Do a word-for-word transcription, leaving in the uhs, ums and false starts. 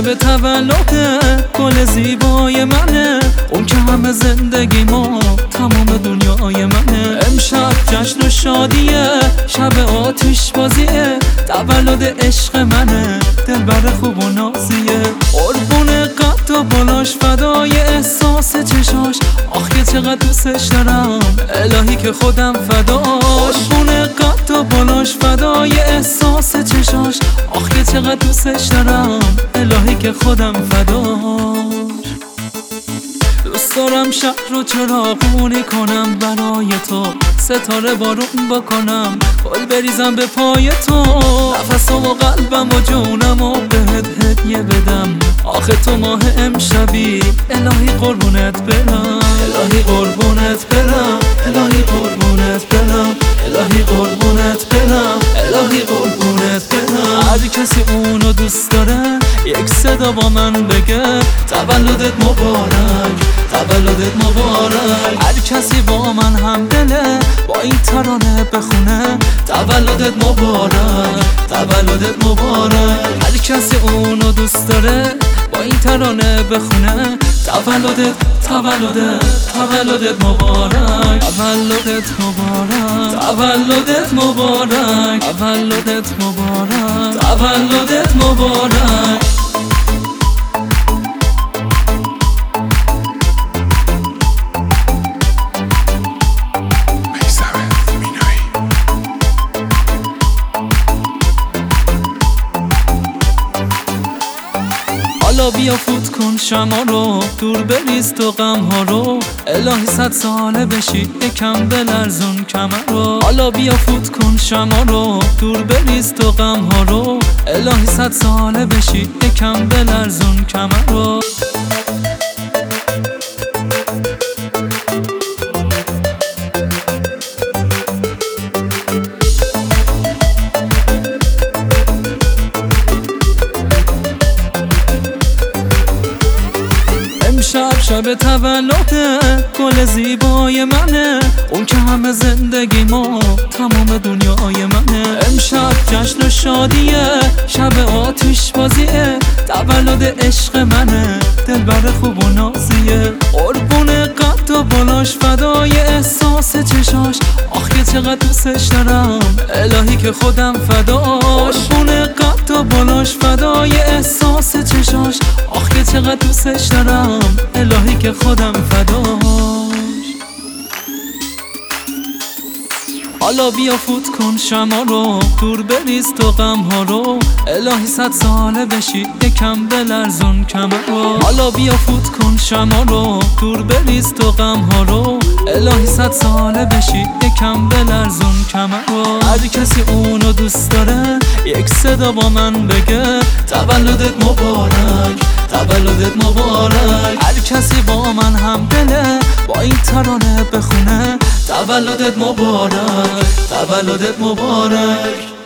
شب تولدت گل زیبای منه، اون که همه زندگی ما تمام دنیای منه. امشب جشن و شادیه، شب آتیش بازیه، تولد عشق منه، دلبر خوب و نازیه. قربون قد و بالاش، فدای احساس چشاش، آخ که چقدر دوستش دارم الهی که خودم فداش. قربون قد و بالاش، فدای احساس چشاش، آخ که چقدر دوستش دارم الهی که خودم فداش. دوست دارم شهر رو چراغونی کنم برای تو، ستاره بارون بکنم، گل بریزم به پای تو، نفسم و قلبم و جونم و بهت هدیه بدم. آخه تو ماه امشبی، الهی قربونت برم، الهی قربونت برم، الهی قربونت برم، الهی قربونت برم، الهی قربونت برم. هر کسی اونو دوست داره یک صدا با من بگه تولدت مبارک، تولدت مبارک. هر کسی با من هم دله با این ترانه بخونه تولدت مبارک، تولدت مبارک. هر کسی اونو دوست داره با این ترانه بخونه تولدت، تولدت، تولدت مبارک، تولدت مبارک، تولدت مبارک، تولدت مبارک، تولدت مبارک. حالا بیا فوت کن شما رو، دور بریز تو غم ها رو، الهی صد ساله بشی یکم بلرزون کمر رو. حالا بیا فوت کن شما رو، دور بریز تو غم ها رو، الهی صد ساله بشی یکم بلرزون کمر رو. امشب شب تولدت گل زیبای منه، اون که همه زندگی ما تمام دنیای منه. امشب جشن و شادیه، شب آتیش بازیه، تولد عشق منه، دلبر خوب و نازیه. قربون قد و بالاش، فدای احساس چشاش، آخ که چقدر دوستش دارم الهی که خودم فداش. قربون قد و بالاش، فدای احساس چشاش، آخ که چقدر دوستش دارم الهی که خودم فداش. حالا بیا فوت کن شما رو، دور بریز تو غم ها رو، الهی صد ساله بشی یکم بلرزون کمر رو. حالا بیا فوت کن شما رو، دور بریز تو غم ها رو، الهی صد ساله بشی یکم بلرزون کمر رو. هر کسی اونو دوست داره یک صدا با من بگه تولدت مبارک، تولدت مبارک. هر کسی با من هم دله با این ترانه بخونه تولدت مبارک، تولدت مبارک.